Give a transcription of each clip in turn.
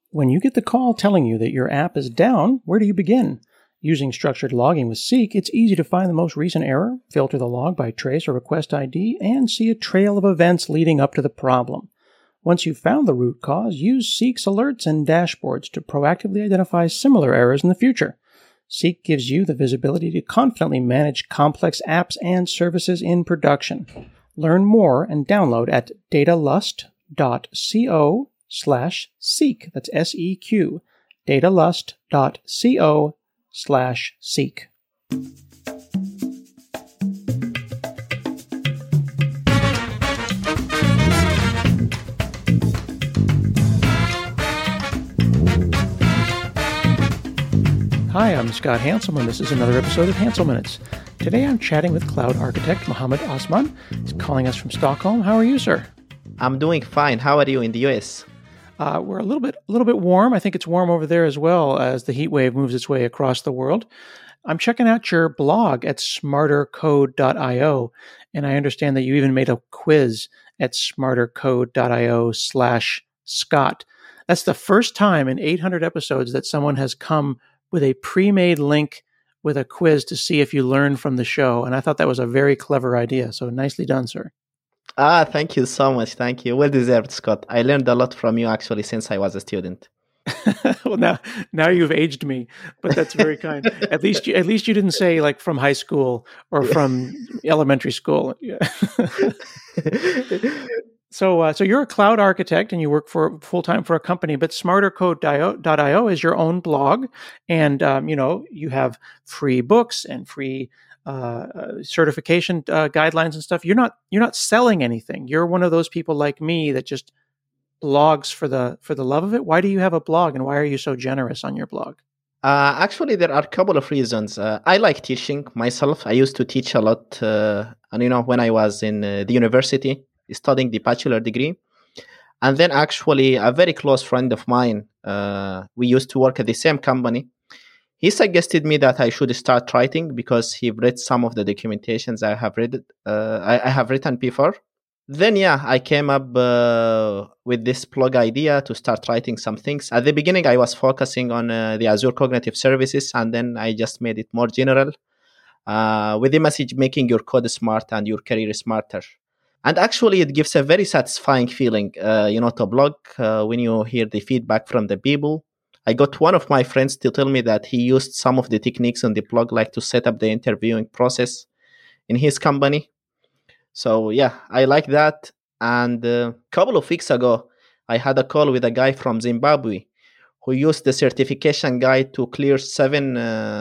When you get the call telling you that your app is down, where do you begin? Using structured logging with Seek, it's easy to find the most recent error, filter the log by trace or request ID, and see a trail of events leading up to the problem. Once you've found the root cause, use Seek's alerts and dashboards to proactively identify similar errors in the future. Seek gives you the visibility to confidently manage complex apps and services in production. Learn more and download at datalust.co/seek. That's SEQ. datalust.co/seek. Hi, I'm Scott Hanselman, and this is another episode of Hansel Minutes. Today I'm chatting with cloud architect Mohammed Osman. He's calling us from Stockholm. How are you, sir? I'm doing fine. How are you in the US? We're a little bit warm. I think it's warm over there as well as the heat wave moves its way across the world. I'm checking out your blog at smartercode.io, and I understand that you even made a quiz at smartercode.io/Scott. That's the first time in 800 episodes that someone has come with a pre-made link with a quiz to see if you learn from the show. And I thought that was a very clever idea. So nicely done, sir. Thank you so much. Thank you. Well deserved, Scott. I learned a lot from you actually since I was a student. Well, now you've aged me, but that's very kind. At least you didn't say like from high school or from elementary school. Yeah. So you're a cloud architect and you work for full-time for a company, but smartercode.io is your own blog. And, you have free books and free certification guidelines and stuff. You're not selling anything. You're one of those people like me that just blogs for the love of it. Why do you have a blog and why are you so generous on your blog? Actually, there are a couple of reasons. I like teaching myself. I used to teach a lot, when I was in the university, studying the bachelor degree. And then actually a very close friend of mine, we used to work at the same company. He suggested me that I should start writing because he read some of the documentations I have read. I have written before. Then, I came up with this blog idea to start writing some things. At the beginning, I was focusing on the Azure Cognitive Services, and then I just made it more general with the message making your code smart and your career smarter. And actually, it gives a very satisfying feeling, to blog when you hear the feedback from the people. I got one of my friends to tell me that he used some of the techniques on the blog, like to set up the interviewing process in his company. So, I like that. And a couple of weeks ago, I had a call with a guy from Zimbabwe who used the certification guide to clear 7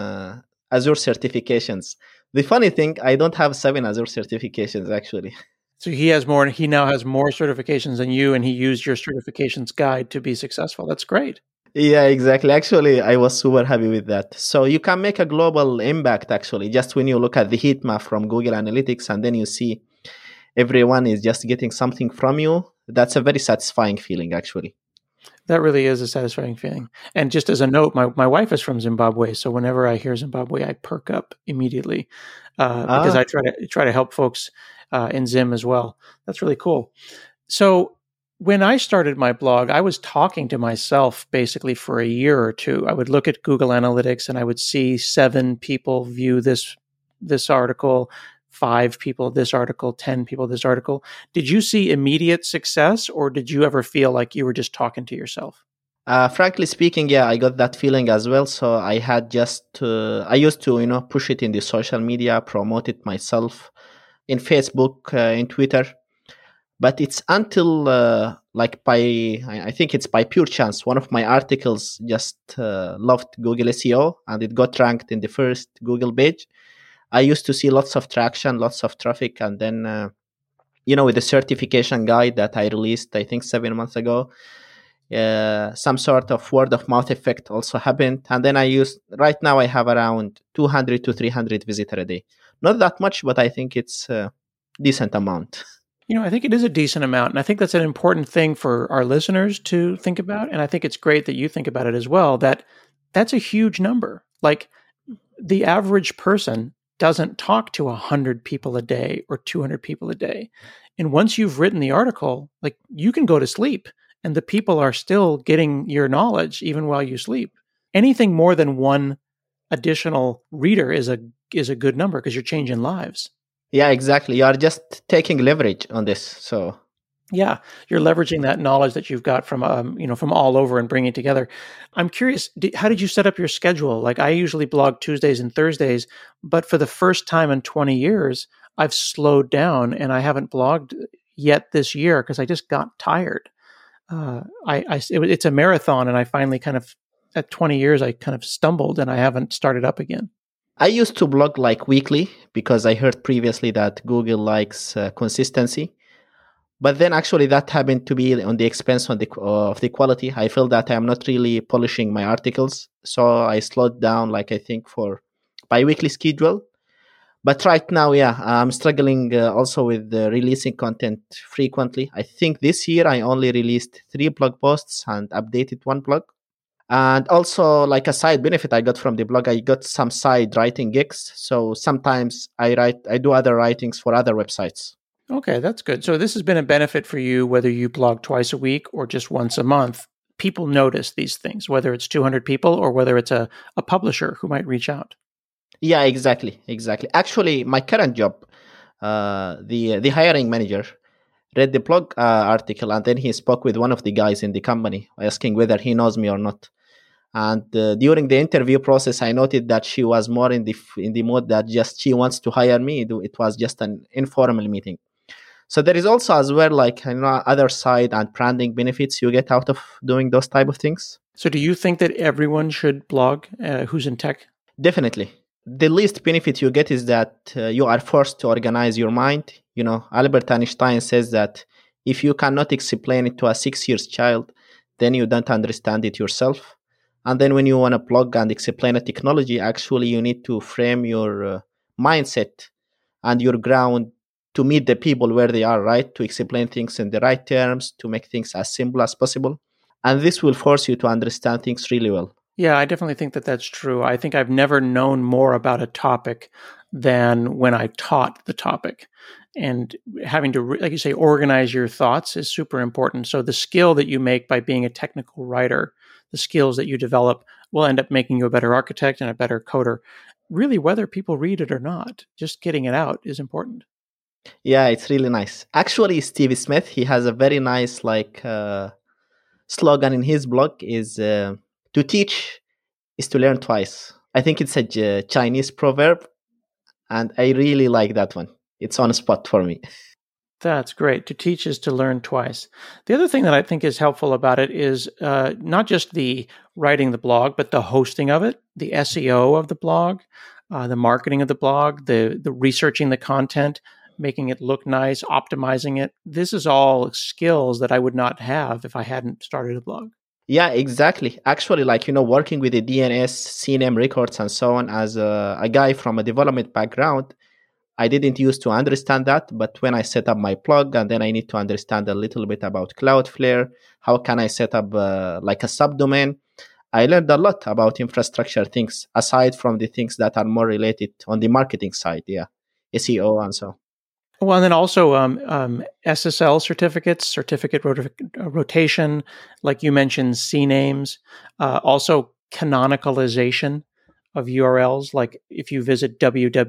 Azure certifications. The funny thing, I don't have 7 Azure certifications, actually. So he now has more certifications than you, and he used your certifications guide to be successful. That's great. Yeah, exactly. Actually, I was super happy with that. So you can make a global impact, actually, just when you look at the heat map from Google Analytics and then you see everyone is just getting something from you. That's a very satisfying feeling, actually. That really is a satisfying feeling. And just as a note, my wife is from Zimbabwe, so whenever I hear Zimbabwe, I perk up immediately because I try to help folks in Zim as well. That's really cool. So when I started my blog, I was talking to myself basically for a year or two. I would look at Google Analytics and I would see 7 people view this article, 5 people this article, 10 people this article. Did you see immediate success, or did you ever feel like you were just talking to yourself? Frankly speaking, I got that feeling as well. So I had I used to, push it in the social media, promote it myself in Facebook, in Twitter. But it's until I think it's by pure chance, one of my articles just loved Google SEO and it got ranked in the first Google page. I used to see lots of traction, lots of traffic. And then, with the certification guide that I released, I think 7 months ago, some sort of word of mouth effect also happened. And then right now I have around 200 to 300 visitors a day. Not that much, but I think it's a decent amount. I think it is a decent amount. And I think that's an important thing for our listeners to think about. And I think it's great that you think about it as well, that's a huge number. Like the average person doesn't talk to 100 people a day or 200 people a day. And once you've written the article, like you can go to sleep and the people are still getting your knowledge even while you sleep. Anything more than one additional reader is a good number because you're changing lives. Yeah, exactly. You are just taking leverage on this. So yeah, you're leveraging that knowledge that you've got from from all over and bringing it together. I'm curious, how did you set up your schedule? Like I usually blog Tuesdays and Thursdays, but for the first time in 20 years, I've slowed down and I haven't blogged yet this year because I just got tired. It's a marathon, and I finally kind of at 20 years I kind of stumbled and I haven't started up again. I used to blog like weekly because I heard previously that Google likes consistency. But then actually that happened to be on the expense of the quality. I feel that I'm not really polishing my articles. So I slowed down, like I think, for bi-weekly schedule. But right now, yeah, I'm struggling also with releasing content frequently. I think this year I only released 3 blog posts and updated 1 blog. And also, like a side benefit I got from the blog, I got some side writing gigs. So sometimes I do other writings for other websites. Okay, that's good. So this has been a benefit for you, whether you blog twice a week or just once a month. People notice these things, whether it's 200 people or whether it's a publisher who might reach out. Yeah, exactly. Actually, my current job, the hiring manager read the blog article, and then he spoke with one of the guys in the company, asking whether he knows me or not. And during the interview process, I noted that she was more in the mode that just she wants to hire me. It was just an informal meeting. So there is also as well like other side and branding benefits you get out of doing those type of things. So do you think that everyone should blog who's in tech? Definitely. The least benefit you get is that you are forced to organize your mind. Albert Einstein says that if you cannot explain it to a 6-year child, then you don't understand it yourself. And then when you want to blog and explain a technology, actually you need to frame your mindset and your ground to meet the people where they are, right? To explain things in the right terms, to make things as simple as possible. And this will force you to understand things really well. Yeah, I definitely think that that's true. I think I've never known more about a topic than when I taught the topic. And having to, like you say, organize your thoughts is super important. So the skill that you make by being a technical writer, the skills that you develop will end up making you a better architect and a better coder. Really, whether people read it or not, just getting it out is important. Yeah, it's really nice. Actually, Steve Smith, he has a very nice slogan in his blog is to teach is to learn twice. I think it's a Chinese proverb, and I really like that one. It's on spot for me. That's great. To teach is to learn twice. The other thing that I think is helpful about it is not just the writing the blog, but the hosting of it, the SEO of the blog, the marketing of the blog, the researching the content, making it look nice, optimizing it. This is all skills that I would not have if I hadn't started a blog. Yeah, exactly. Actually, working with the DNS, CNAME records and so on, as a guy from a development background, I didn't used to understand that. But when I set up my blog and then I need to understand a little bit about Cloudflare, how can I set up like a subdomain? I learned a lot about infrastructure things, aside from the things that are more related on the marketing side. Yeah, SEO and so on. Well, and then also SSL certificates, certificate rotation, like you mentioned, CNAMEs, also canonicalization of URLs. Like if you visit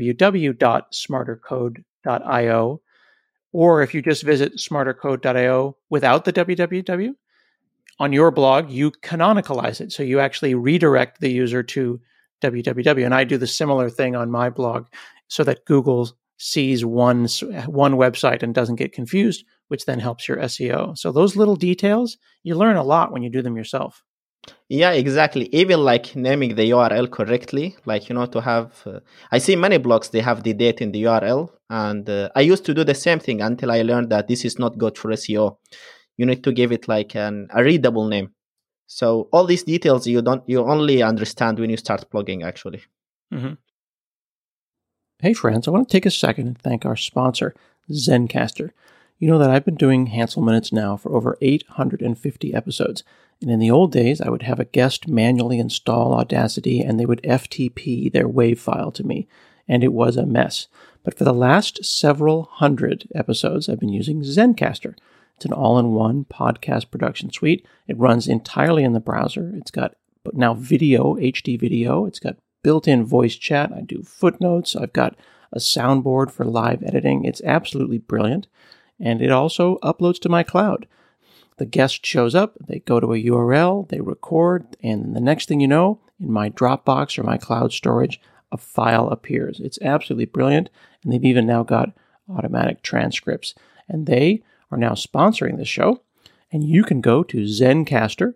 www.smartercode.io, or if you just visit smartercode.io without the www, on your blog, you canonicalize it. So you actually redirect the user to www. And I do the similar thing on my blog so that Google sees one website and doesn't get confused, which then helps your SEO. So those little details, you learn a lot when you do them yourself. Yeah, exactly. Even like naming the URL correctly, to have, I see many blogs, they have the date in the URL. And I used to do the same thing until I learned that this is not good for SEO. You need to give it like a readable name. So all these details you only understand when you start blogging, actually. Mm-hmm. Hey friends, I want to take a second and thank our sponsor, Zencastr. You know that I've been doing Hansel Minutes now for over 850 episodes, and in the old days I would have a guest manually install Audacity and they would FTP their WAV file to me, and it was a mess. But for the last several hundred episodes I've been using Zencastr. It's an all-in-one podcast production suite. It runs entirely in the browser. It's got now video, HD video. It's got built-in voice chat. I do footnotes. I've got a soundboard for live editing. It's absolutely brilliant. And it also uploads to my cloud. The guest shows up, they go to a URL, they record, and the next thing you know, in my Dropbox or my cloud storage, a file appears. It's absolutely brilliant. And they've even now got automatic transcripts. And they are now sponsoring the show. And you can go to Zencastr,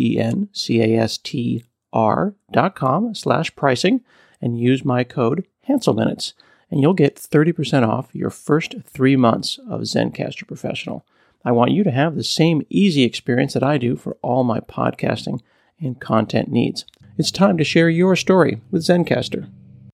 ZENCASTR.com/pricing and use my code HanselMinutes. And you'll get 30% off your first 3 months of Zencastr Professional. I want you to have the same easy experience that I do for all my podcasting and content needs. It's time to share your story with Zencastr.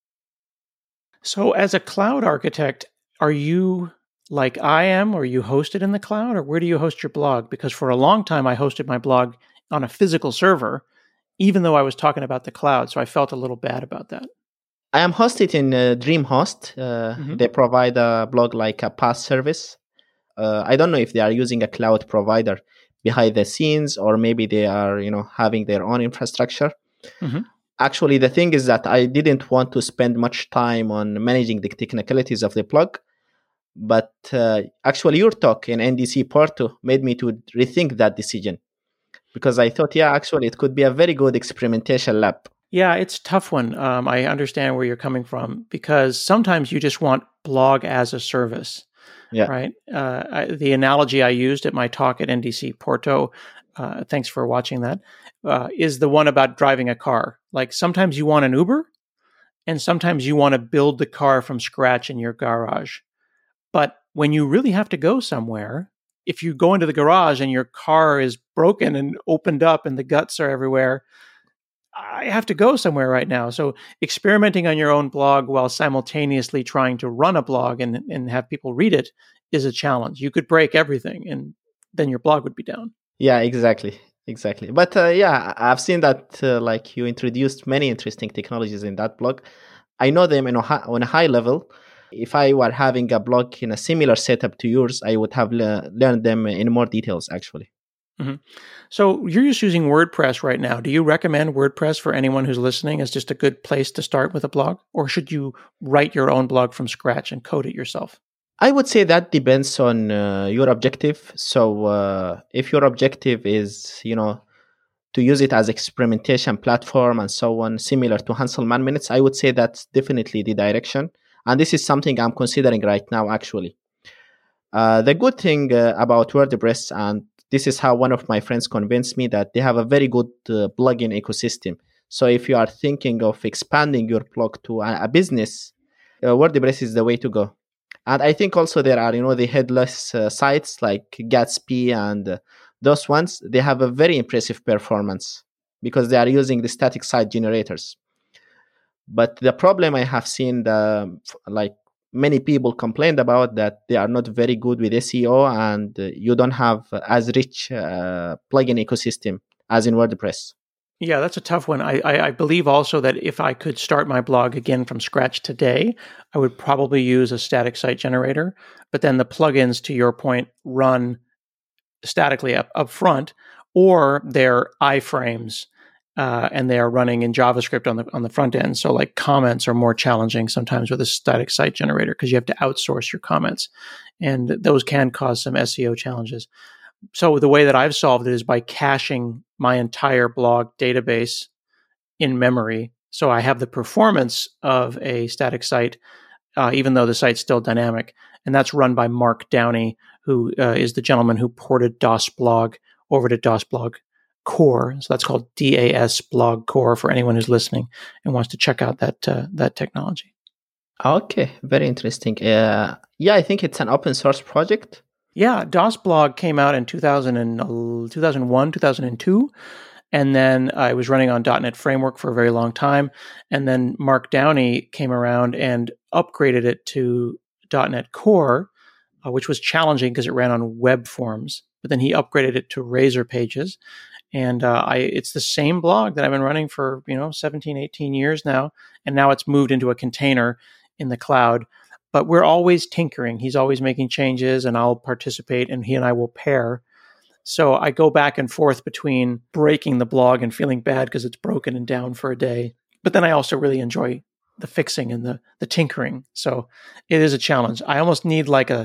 So as a cloud architect, are you like I am, or you host it in the cloud, or where do you host your blog? Because for a long time, I hosted my blog on a physical server, even though I was talking about the cloud. So I felt a little bad about that. I am hosted in DreamHost. They provide a blog like a PaaS service. I don't know if they are using a cloud provider behind the scenes, or maybe they are, having their own infrastructure. Actually, the thing is that I didn't want to spend much time on managing the technicalities of the blog. But actually, your talk in NDC Porto made me to rethink that decision, because I thought, actually, it could be a very good experimentation lab. Yeah, it's a tough one. I understand where you're coming from, because sometimes you just want blog as a service. Yeah. Right. The analogy I used at my talk at NDC Porto, thanks for watching that, is the one about driving a car. Like sometimes you want an Uber, and sometimes you want to build the car from scratch in your garage. But when you really have to go somewhere, if you go into the garage and your car is broken and opened up and the guts are everywhere, I have to go somewhere right now. So experimenting on your own blog while simultaneously trying to run a blog and have people read it is a challenge. You could break everything and then your blog would be down. Yeah, exactly. But I've seen that like you introduced many interesting technologies in that blog. I know them on a high level. If I were having a blog in a similar setup to yours, I would have learned them in more details, actually. So you're just using WordPress right now. Do you recommend WordPress for anyone who's listening as just a good place to start with a blog? Or should you write your own blog from scratch and code it yourself? I would say that depends on your objective. So if your objective is, to use it as experimentation platform and so on, similar to Hansel Man Minutes, I would say that's definitely the direction. And this is something I'm considering right now, actually. The good thing about WordPress, and this is how one of my friends convinced me, that they have a very good plugin ecosystem. So if you are thinking of expanding your blog to a business, WordPress is the way to go. And I think also there are, the headless sites like Gatsby and those ones, they have a very impressive performance because they are using the static site generators. But the problem I have seen, like many people complained about, that they are not very good with SEO and you don't have as rich plugin ecosystem as in WordPress. Yeah, that's a tough one. I believe also that if I could start my blog again from scratch today, I would probably use a static site generator. But then the plugins, to your point, run statically up front, or they're iframes and they are running in JavaScript on the front end. So like comments are more challenging sometimes with a static site generator because you have to outsource your comments, and those can cause some SEO challenges. So the way that I've solved it is by caching my entire blog database in memory. So I have the performance of a static site, even though the site's still dynamic. And that's run by Mark Downey, who is the gentleman who ported DOS Blog over to DOS Blog Core. So that's called DAS Blog Core for anyone who's listening and wants to check out that technology. Okay, very interesting. I think it's an open source project. Yeah, DOS Blog came out in 2001, 2002. And then I was running on .NET Framework for a very long time. And then Mark Downey came around and upgraded it to .NET Core, which was challenging because it ran on web forms. But then he upgraded it to Razor Pages. And it's the same blog that I've been running for 17, 18 years now. And now it's moved into a container in the cloud. but we're always tinkering. He's always making changes, and I'll participate, and he and I will pair. So I go back and forth between breaking the blog and feeling bad because it's broken and down for a day. But then I also really enjoy the fixing and the tinkering. So it is a challenge. I almost need like the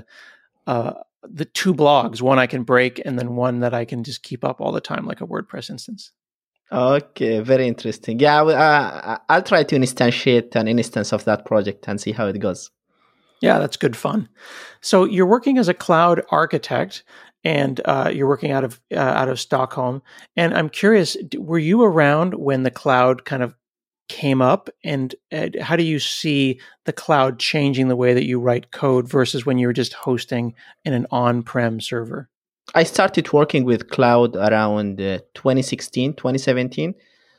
two blogs, one I can break and then one that I can just keep up all the time, like a WordPress instance. Okay, very interesting. Yeah, I'll try to instantiate an instance of that project and see how it goes. Yeah, that's good fun. So you're working as a cloud architect, and you're working out of Stockholm. And I'm curious, were you around when the cloud kind of came up? And how do you see the cloud changing the way that you write code versus when you were just hosting in an on-prem server? I started working with cloud around 2016, 2017.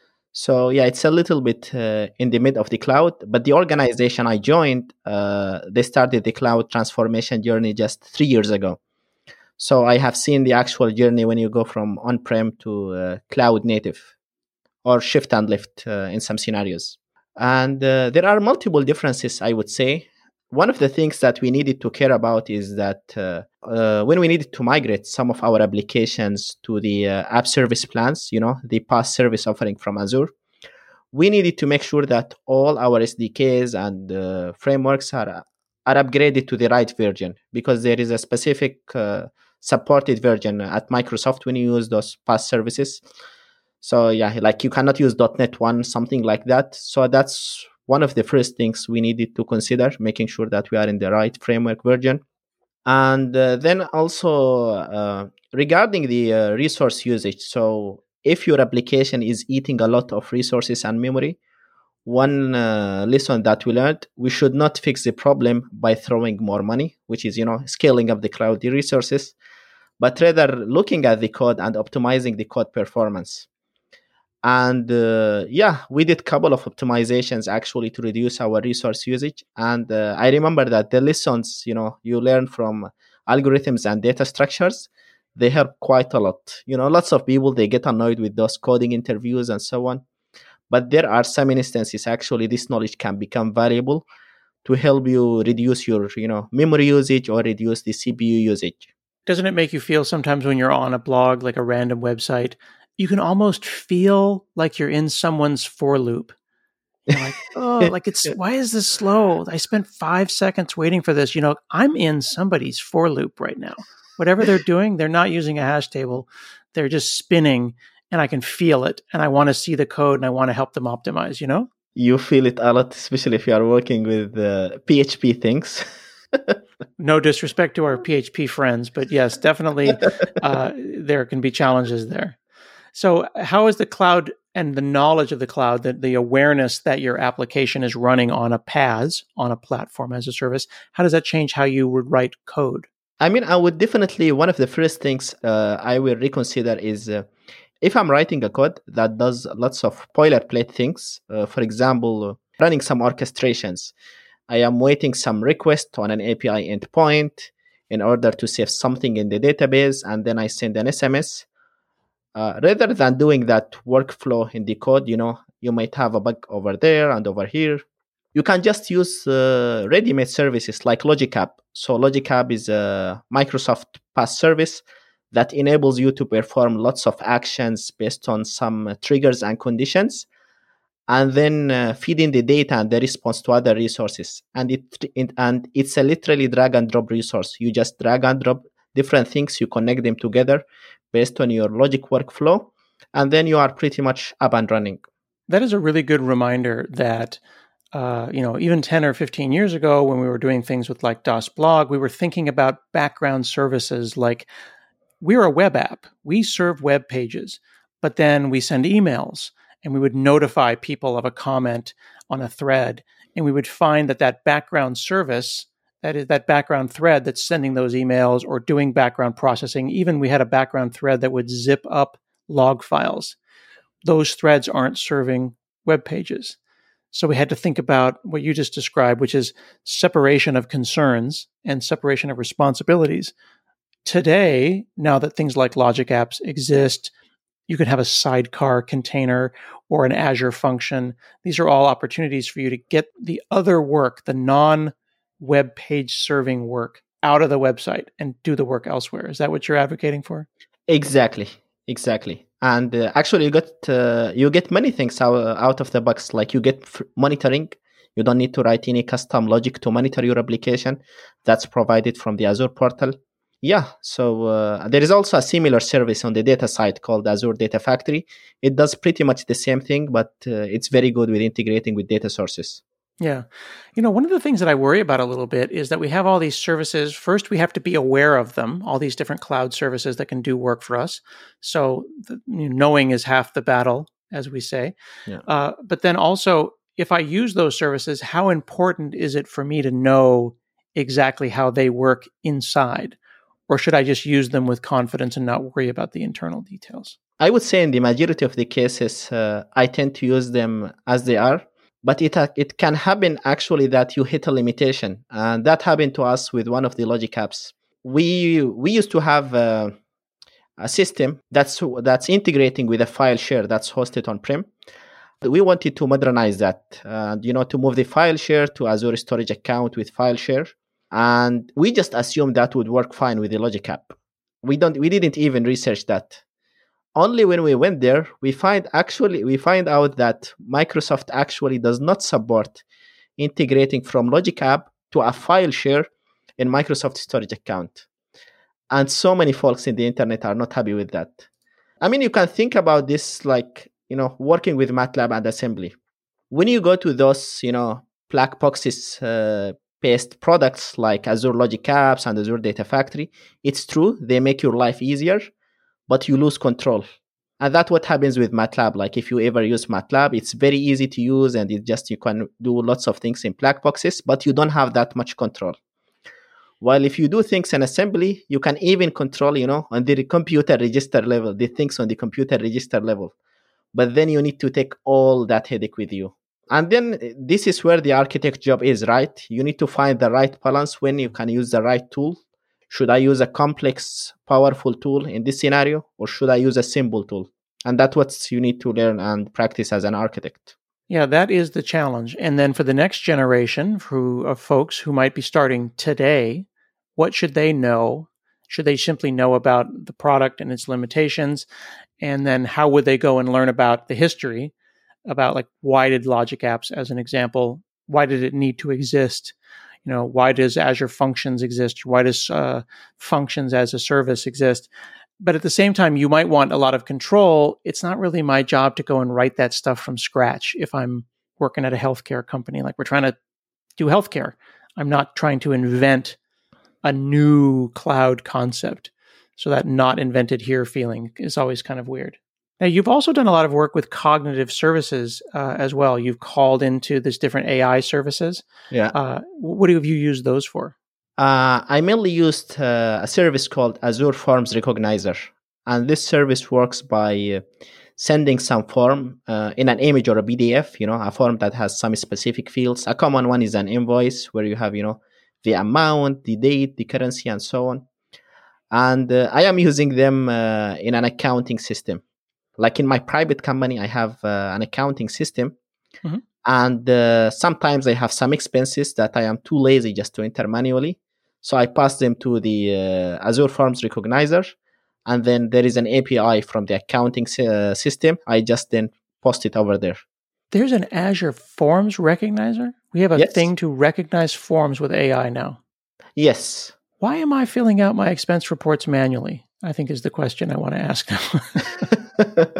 So yeah, it's a little bit in the mid of the cloud, but the organization I joined, they started the cloud transformation journey just 3 years ago. So I have seen the actual journey when you go from on-prem to cloud native, or shift and lift in some scenarios. And there are multiple differences, I would say. One of the things that we needed to care about is that when we needed to migrate some of our applications to the app service plans, the PaaS service offering from Azure, we needed to make sure that all our SDKs and frameworks are upgraded to the right version, because there is a specific supported version at Microsoft when you use those PaaS services. So yeah, like you cannot use .NET 1, something like that. So that's one of the first things we needed to consider, making sure that we are in the right framework version. And then also regarding the resource usage. So if your application is eating a lot of resources and memory, one lesson that we learned, we should not fix the problem by throwing more money, which is, scaling up the cloud resources, but rather looking at the code and optimizing the code performance. And we did a couple of optimizations actually to reduce our resource usage. And I remember that the lessons you learn from algorithms and data structures, they help quite a lot. Lots of people, they get annoyed with those coding interviews and so on, but there are some instances actually this knowledge can become valuable to help you reduce your memory usage or reduce the CPU usage. Doesn't it make you feel sometimes when you're on a blog, like a random website, you can almost feel like you're in someone's for loop? You're like, oh, why is this slow? I spent 5 seconds waiting for this. I'm in somebody's for loop right now. Whatever they're doing, they're not using a hash table. They're just spinning, and I can feel it. And I want to see the code, and I want to help them optimize, You feel it a lot, especially if you are working with PHP things. No disrespect to our PHP friends, but yes, definitely there can be challenges there. So how is the cloud and the knowledge of the cloud, the awareness that your application is running on a PaaS, on a platform as a service, how does that change how you would write code? I mean, I would definitely, one of the first things I will reconsider is if I'm writing a code that does lots of boilerplate things, for example, running some orchestrations. I am waiting some request on an API endpoint in order to save something in the database, and then I send an SMS. Rather than doing that workflow in the code, you might have a bug over there and over here. You can just use ready-made services like Logic App. So Logic App is a Microsoft PaaS service that enables you to perform lots of actions based on some triggers and conditions, and then feed in the data and the response to other resources. And it's a literally drag and drop resource. You just drag and drop different things, you connect them together based on your logic workflow, and then you are pretty much up and running. That is a really good reminder that even 10 or 15 years ago, when we were doing things with like DOS Blog, we were thinking about background services. Like, we're a web app. We serve web pages, but then we send emails, and we would notify people of a comment on a thread, and we would find that background service, that is that background thread that's sending those emails or doing background processing. Even we had a background thread that would zip up log files. Those threads aren't serving web pages. So we had to think about what you just described, which is separation of concerns and separation of responsibilities. Today, now that things like Logic Apps exist, you can have a sidecar container or an Azure function. These are all opportunities for you to get the other work, the web page serving work out of the website and do the work elsewhere. Is that what you're advocating for? Exactly. And actually, you get many things out of the box. Like you get monitoring. You don't need to write any custom logic to monitor your application. That's provided from the Azure portal. Yeah, so there is also a similar service on the data side called Azure Data Factory. It does pretty much the same thing, but it's very good with integrating with data sources. Yeah. One of the things that I worry about a little bit is that we have all these services. First, we have to be aware of them, all these different cloud services that can do work for us. So knowing is half the battle, as we say. Yeah. But then also, if I use those services, how important is it for me to know exactly how they work inside? Or should I just use them with confidence and not worry about the internal details? I would say in the majority of the cases, I tend to use them as they are. But it can happen actually that you hit a limitation. And that happened to us with one of the logic apps. We used to have a system that's integrating with a file share that's hosted on-prem. We wanted to modernize that, to move the file share to Azure Storage account with file share. And we just assumed that would work fine with the logic app. We didn't even research that. Only when we went there, we find out that Microsoft actually does not support integrating from Logic App to a file share in Microsoft Storage account. And so many folks in the internet are not happy with that. I mean, you can think about this like, working with MATLAB and assembly. When you go to those, black boxes based products like Azure Logic Apps and Azure Data Factory, it's true, they make your life easier, but you lose control. And that's what happens with MATLAB. Like if you ever use MATLAB, it's very easy to use and you can do lots of things in black boxes, but you don't have that much control. While if you do things in assembly, you can even control, on the computer register level, the things on the computer register level. But then you need to take all that headache with you. And then this is where the architect job is, right? You need to find the right balance when you can use the right tool. Should I use a complex, powerful tool in this scenario, or should I use a simple tool? And that's what you need to learn and practice as an architect. Yeah, that is the challenge. And then for the next generation of folks who might be starting today, what should they know? Should they simply know about the product and its limitations? And then how would they go and learn about the history, about like why did Logic Apps, as an example, why did it need to exist? Why does Azure Functions exist? Why does Functions as a Service exist? But at the same time, you might want a lot of control. It's not really my job to go and write that stuff from scratch if I'm working at a healthcare company. Like we're trying to do healthcare. I'm not trying to invent a new cloud concept. So that not invented here feeling is always kind of weird. Now, you've also done a lot of work with cognitive services as well. You've called into this different AI services. Yeah. What have you used those for? I mainly used a service called Azure Forms Recognizer. And this service works by sending some form in an image or a PDF, a form that has some specific fields. A common one is an invoice where you have, the amount, the date, the currency, and so on. And I am using them in an accounting system. Like in my private company, I have an accounting system. Mm-hmm. And sometimes I have some expenses that I am too lazy just to enter manually. So I pass them to the Azure Forms Recognizer. And then there is an API from the accounting system. I just then post it over there. There's an Azure Forms Recognizer? We have a thing to recognize forms with AI now. Yes. Why am I filling out my expense reports manually? I think is the question I want to ask now.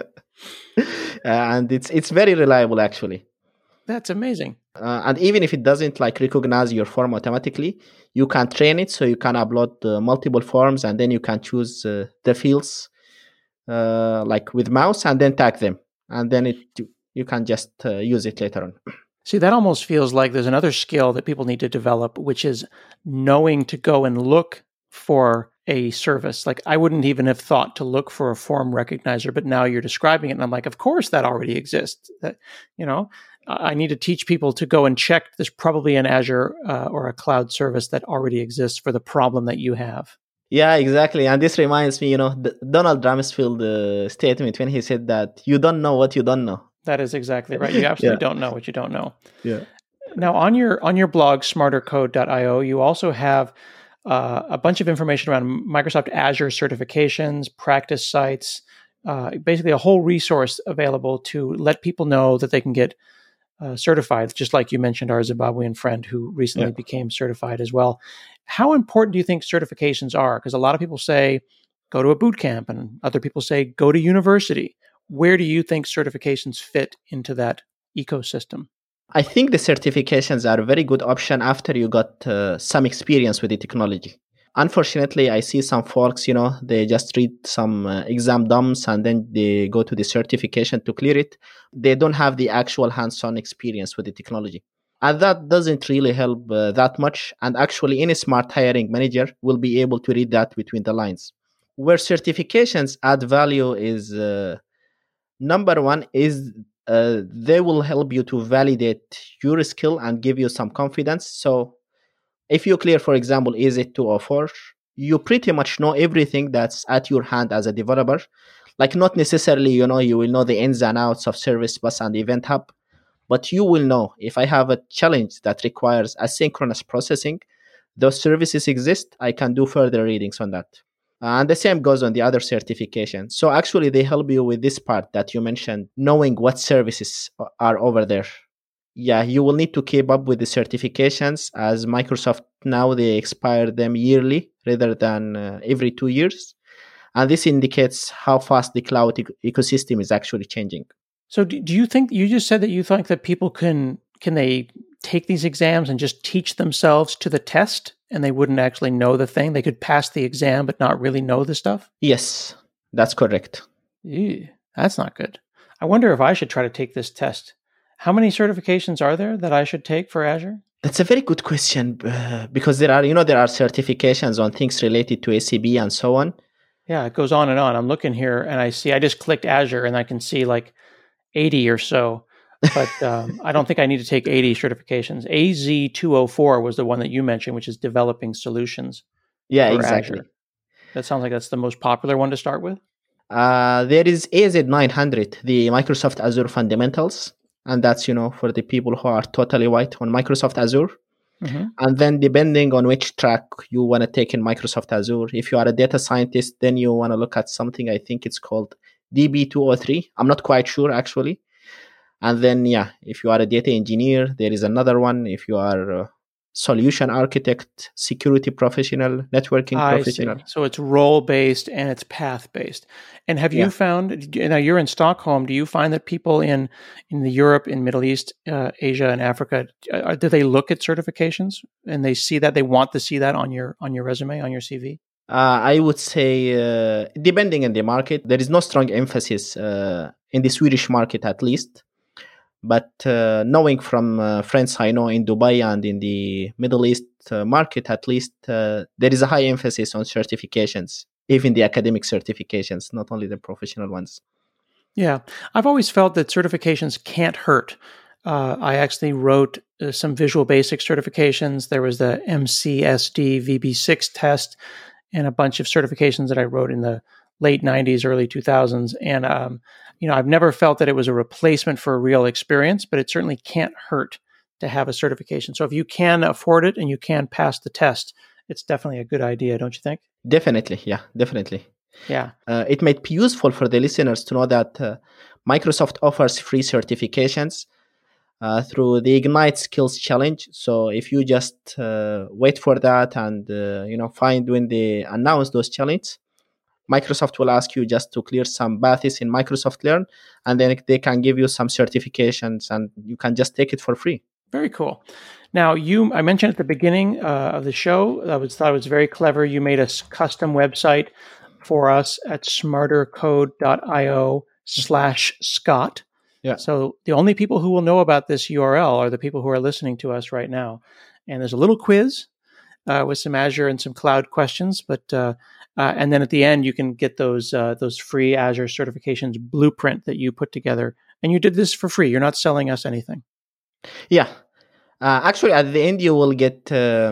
And it's very reliable, actually. That's amazing. And even if it doesn't recognize your form automatically, you can train it so you can upload multiple forms and then you can choose the fields with mouse and then tag them. And then you can just use it later on. See, that almost feels like there's another skill that people need to develop, which is knowing to go and look for a service. Like I wouldn't even have thought to look for a form recognizer, but now you're describing it and I'm like, of course that already exists. That, I need to teach people to go and check. There's probably an Azure or a cloud service that already exists for the problem that you have. Yeah, exactly. And this reminds me, Donald Rumsfeld statement when he said that you don't know what you don't know. That is exactly right. You absolutely don't know what you don't know. Yeah. Now, on your blog, smartercode.io, you also have a bunch of information around Microsoft Azure certifications, practice sites, basically a whole resource available to let people know that they can get certified, just like you mentioned our Zimbabwean friend who recently became certified as well. How important do you think certifications are? Because a lot of people say go to a boot camp and other people say go to university. Where do you think certifications fit into that ecosystem? I think the certifications are a very good option after you got some experience with the technology. Unfortunately, I see some folks, they just read some exam dumps and then they go to the certification to clear it. They don't have the actual hands-on experience with the technology. And that doesn't really help that much. And actually, any smart hiring manager will be able to read that between the lines. Where certifications add value is number one is they will help you to validate your skill and give you some confidence. So if you clear, for example, EZ 204, you pretty much know everything that's at your hand as a developer. Like not necessarily, you will know the ins and outs of Service Bus and Event Hub, but you will know if I have a challenge that requires asynchronous processing, those services exist, I can do further readings on that. And the same goes on the other certification. So actually, they help you with this part that you mentioned, knowing what services are over there. Yeah, you will need to keep up with the certifications as Microsoft now they expire them yearly rather than every 2 years. And this indicates how fast the cloud ecosystem is actually changing. So do you think, you just said that you think that people can they take these exams and just teach themselves to the test and they wouldn't actually know the thing? They could pass the exam but not really know the stuff? Yes, that's correct. Ew, that's not good. I wonder if I should try to take this test. How many certifications are there that I should take for Azure? That's a very good question because there are certifications on things related to ACB and so on. Yeah, it goes on and on. I'm looking here and I just clicked Azure and I can see like 80 or so, but I don't think I need to take 80 certifications. AZ204 was the one that you mentioned, which is developing solutions. Yeah, exactly. Azure. That sounds like that's the most popular one to start with. There is AZ900, the Microsoft Azure Fundamentals. And that's, for the people who are totally white on Microsoft Azure. Mm-hmm. And then depending on which track you want to take in Microsoft Azure, if you are a data scientist, then you want to look at something, I think it's called DB203. I'm not quite sure, actually. And then, if you are a data engineer, there is another one. If you are a solution architect, security professional, networking professional. See. So it's role-based and it's path-based. And have you found, now you're in Stockholm, do you find that people in the Europe, in Middle East, Asia, and Africa, do they look at certifications and they see that, they want to see that on your resume, on your CV? I would say, depending on the market, there is no strong emphasis in the Swedish market, at least. But knowing from friends I know in Dubai and in the Middle East market, at least, there is a high emphasis on certifications, even the academic certifications, not only the professional ones. Yeah, I've always felt that certifications can't hurt. I actually wrote some Visual Basic certifications. There was the MCSD VB6 test and a bunch of certifications that I wrote in the late 90s, early 2000s. And, I've never felt that it was a replacement for a real experience, but it certainly can't hurt to have a certification. So if you can afford it and you can pass the test, it's definitely a good idea, don't you think? Definitely. Yeah, definitely. Yeah. It might be useful for the listeners to know that Microsoft offers free certifications through the Ignite Skills Challenge. So if you just wait for that and, find when they announce those challenges, Microsoft will ask you just to clear some baths in Microsoft Learn, and then they can give you some certifications and you can just take it for free. Very cool. Now, I mentioned at the beginning of the show, I thought it was very clever. You made a custom website for us at smartercode.io/Scott. Yeah. So the only people who will know about this URL are the people who are listening to us right now. And there's a little quiz with some Azure and some cloud questions, but and then at the end you can get those free Azure certifications blueprint that you put together. And you did this for free. You're not selling us anything. Yeah. Actually, at the end you will get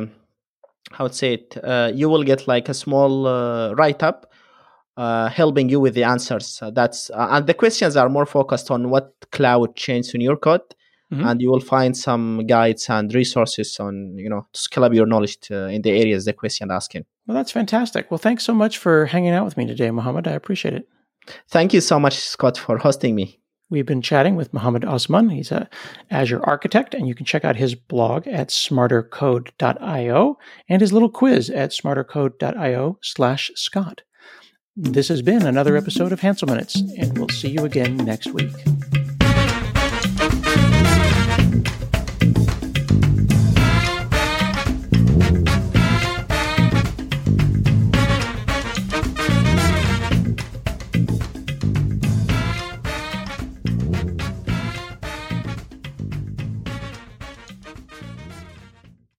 you will get like a small write-up helping you with the answers. And the questions are more focused on what cloud changed in your code. and you will find some guides and resources on, to scale up your knowledge in the areas the question asking. Well, that's fantastic. Well, thanks so much for hanging out with me today, Mohammed. I appreciate it. Thank you so much, Scott, for hosting me. We've been chatting with Mohammed Osman. He's an Azure architect, and you can check out his blog at smartercode.io and his little quiz at smartercode.io/Scott. This has been another episode of Hansel Minutes, and we'll see you again next week.